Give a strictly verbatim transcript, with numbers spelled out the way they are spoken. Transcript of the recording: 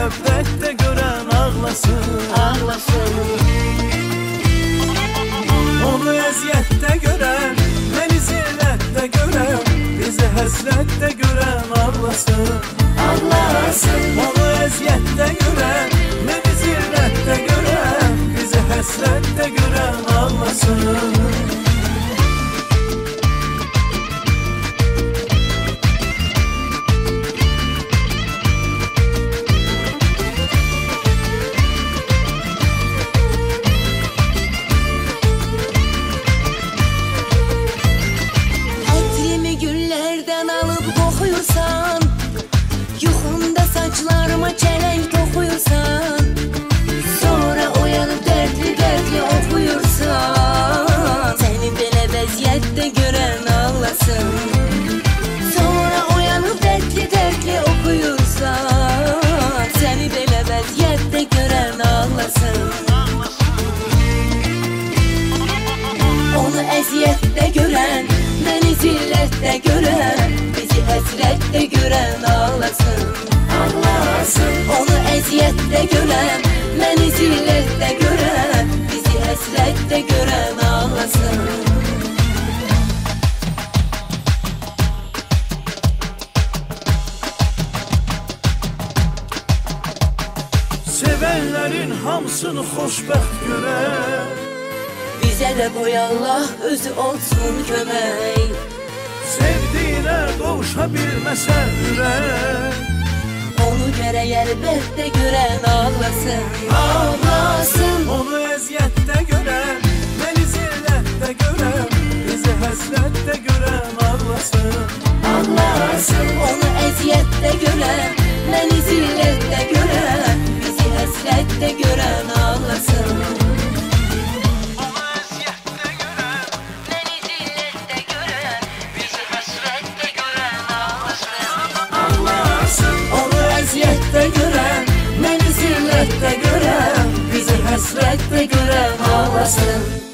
Müəbbətdə görən ağlasın, ağlasın. Onu əziyyətdə görən, məni zillətdə görən, bizi həsrətdə görən ağlasın, ağlasın. Onu əziyyətdə görən, məni zillətdə görən, bizi həsrətdə görən ağlasın. Yuxunda saçlarıma çelenk toxuyursan, sonra oyanıb dərdli dərdli oxuyursan, səni belə vəziyyətdə görən ağlasın. Sonra oyanıb dərdli dərdli oxuyursan, səni belə vəziyyətdə görən ağlasın. Onu əziyyətdə görən, məni zillətdə görən, bizi həsrətdə görən ağlasın, ağlasın. Onu əziyyətdə görən, məni zillətdə görən, bizi həsrətdə görən ağlasın. Sevənlərin hamısını xoşbəxt görər, bizə də qoy Allah özü olsun kömək. Sevdiyinə qovuşa bilməsən ürək, onu gərək əlbəttə görən ağlasın, ağlasın. Onu əziyyətdə görən, məni zillətdə görən, bizi həsrətdə görən ağlasın, ağlasın. Onu əziyyətdə görən, məni zillətdə görən, bizi həsrətdə görən ağlasın. Əziyyətdə görən, məni zillətdə görən, bizi həsrətdə görən ağlasın.